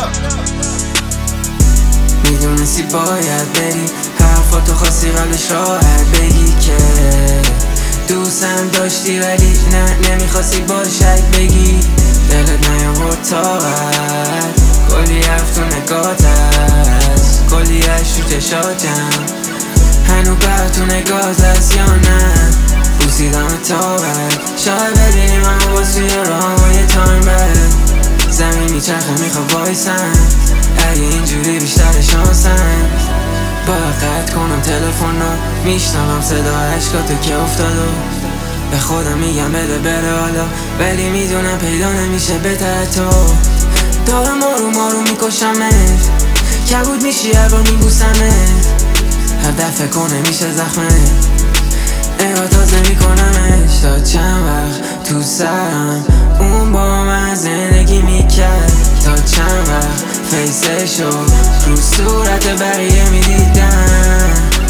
میدونستی باید بری، حرفاتو خواستی قبلش راحت بگی که دوستم داشتی ولی نه نمیخواستی با شک بگی. دلت نیاورد طاقت، کلی حرف تو نگات هست، کلی عشق تو چشاتم، هنو بر تو نگات هست یا نه بوسیدم طاقت. شاید ببینی من با توی راه یه تایم بره، زمین میچرخه میخواد وایسم، اگه اینجوری بیشتر شانسم. باید قطع کنم تلفنو، میشنوم صدا عشقاتو که افتادو، به خودم میگم بده بره حالا، ولی میدونم پیدا نمیشه بهتر تو. دارم آروم میکشمت، کبود میشی هر بار میبوسمت، هر دفعه کنه میشه زخمه، نگاه تازه میکنمش. تا چند وقت تو سرم اون با من زندگی میکرد، تا چند وقت فیسشو رو صورت بقیه میدیدم.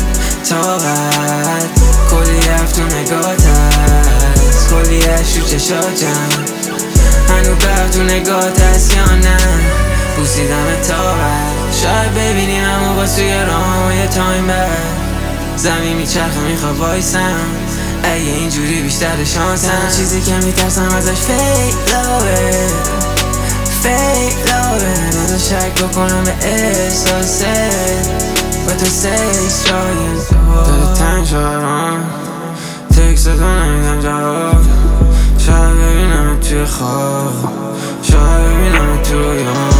طاقت کلی حرف تو نگات هست، کلی عشق تو چشاتم، هنو بر تو نگات هست یا نه بوسیدم طاقت. شاید ببینیم اما با توی راه یه تایم بر، زمین میچرخه میخواد وایسم، اگه اینجوری بیشتر شانسم. چیزی که میترسم ازش فیلاوه، نذار شک بکنم به احساسه، با تو سیکس شایم دل تنگ شدم، تکست تو نمیدم جواب، شاید ببینم توی خواب، شاید ببینم تو یاد.